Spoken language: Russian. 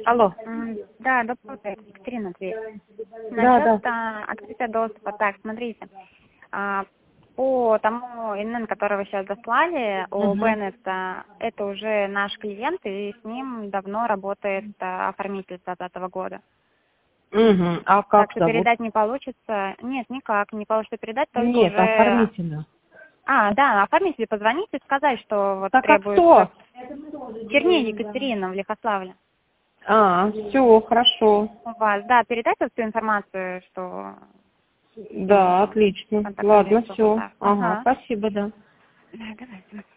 Алло. Да, доброе утро, Екатерина ответит. Да, Насчет да. открытия доступа. Так, смотрите, по тому ИНН, который вы сейчас заслали, у Угу. Беннета, это уже наш клиент, и с ним давно работает оформитель с 2020 года. Угу. А Так как что зовут? передать не получится. Нет, никак, не получится передать, только Нет, уже... оформителя. Да, оформителю позвонить и сказать, что вот Так а требуется кто? Черней Екатерина в Лихославле. Все, хорошо. У вас, да, передать вот всю информацию, что с Да, ним отлично. контактное Ладно, лицо. Вот все. так. Ага, Ага. спасибо, да. Да, давайте.